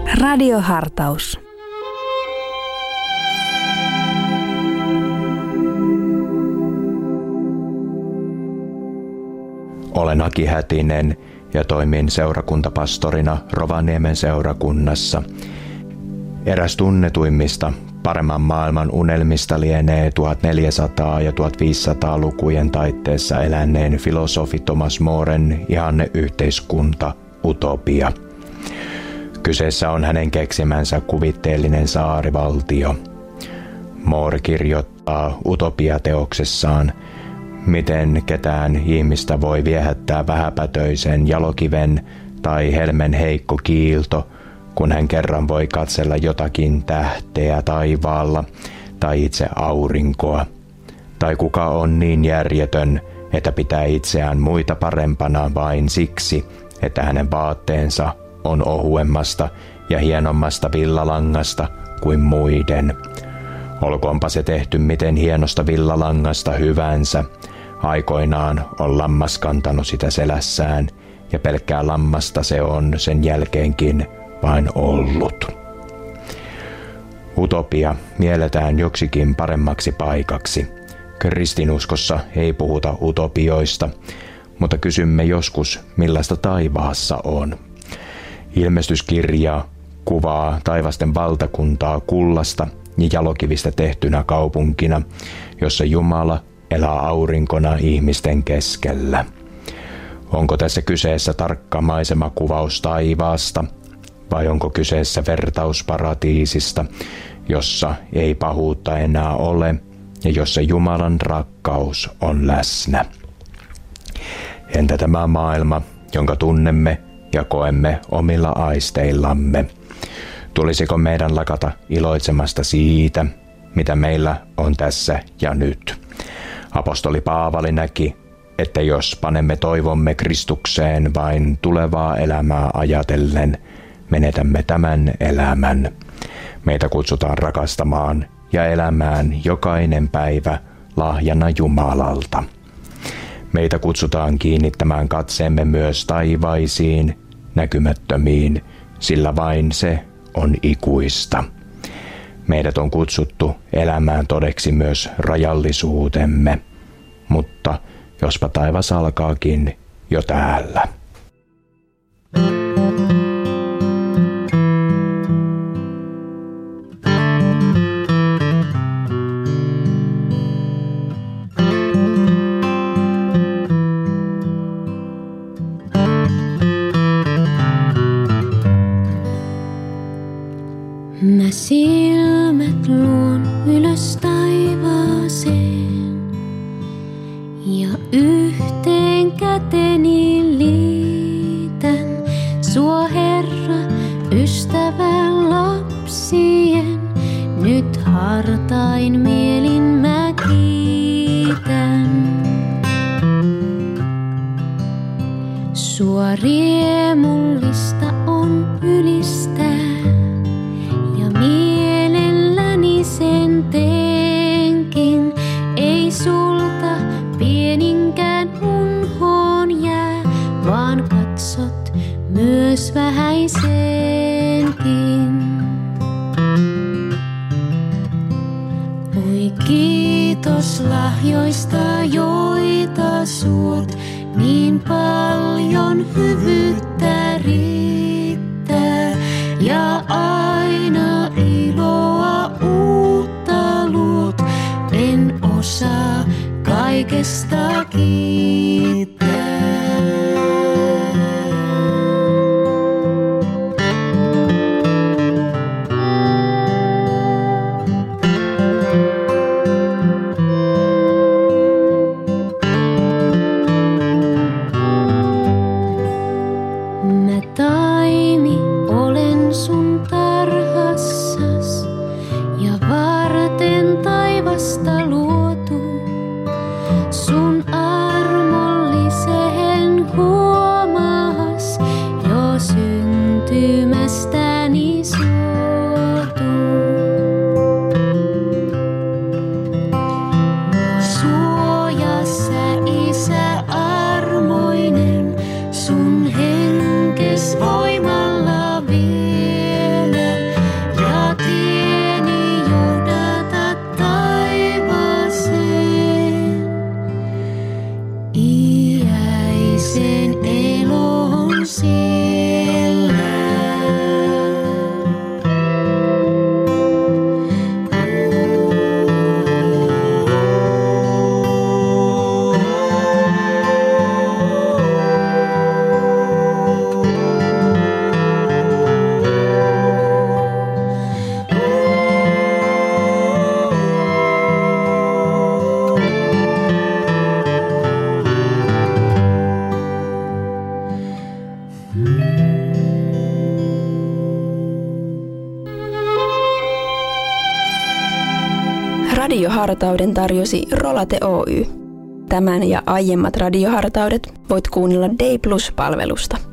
Radiohartaus. Olen Aki Hätinen ja toimin seurakuntapastorina Rovaniemen seurakunnassa. Eräs tunnetuimmista paremman maailman unelmista lienee 1400- ja 1500-lukujen taitteessa eläneen filosofi Thomas Moren ihanneyhteiskunta Utopia. Kyseessä on hänen keksimänsä kuvitteellinen saarivaltio. More kirjoittaa Utopia-teoksessaan, miten ketään ihmistä voi viehättää vähäpätöisen jalokiven tai helmen heikko kiilto, kun hän kerran voi katsella jotakin tähteä taivaalla tai itse aurinkoa. Tai kuka on niin järjetön, että pitää itseään muita parempana vain siksi, että hänen vaatteensa on ohuemmasta ja hienommasta villalangasta kuin muiden. Olkoonpa se tehty miten hienosta villalangasta hyvänsä, aikoinaan on lammas kantanut sitä selässään, ja pelkkää lammasta se on sen jälkeenkin vain ollut. Utopia mielletään joksikin paremmaksi paikaksi. Kristinuskossa ei puhuta utopioista, mutta kysymme joskus, millaista taivaassa on. Ilmestyskirja kuvaa taivasten valtakuntaa kullasta ja jalokivistä tehtynä kaupunkina, jossa Jumala elää aurinkona ihmisten keskellä. Onko tässä kyseessä tarkka maisemakuvaus taivaasta, vai onko kyseessä vertaus paratiisista, jossa ei pahuutta enää ole ja jossa Jumalan rakkaus on läsnä? Entä tämä maailma, jonka tunnemme ja koemme omilla aisteillamme? Tulisiko meidän lakata iloitsemasta siitä, mitä meillä on tässä ja nyt? Apostoli Paavali näki, että jos panemme toivomme Kristukseen vain tulevaa elämää ajatellen, menetämme tämän elämän. Meitä kutsutaan rakastamaan ja elämään jokainen päivä lahjana Jumalalta. Meitä kutsutaan kiinnittämään katseemme myös taivaisiin, näkymättömiin, sillä vain se on ikuista. Meidät on kutsuttu elämään todeksi myös rajallisuutemme, mutta jospa taivas alkaakin jo täällä. Mä silmät luon ylös taivaaseen ja yhteen käteni liitän sua, Herra, ystävän lapsien. Nyt hartain mielin mä kiitän. Sua riemullista on ylistää. Mielelläni sen teenkin, ei sulta pieninkään unhoon jää, vaan katsot myös vähäisenkin. Oi kiitos lahjoista, joita suot, niin paljon hyvyyttä riittää ja aina iloa uutta luot, en osaa kaikesta kiittää. Mä taimi olen sun tarhassas ja varten taivasta luotu. Sun radiohartauden tarjosi Rolate Oy. Tämän ja aiemmat radiohartaudet voit kuunnella Day Plus-palvelusta.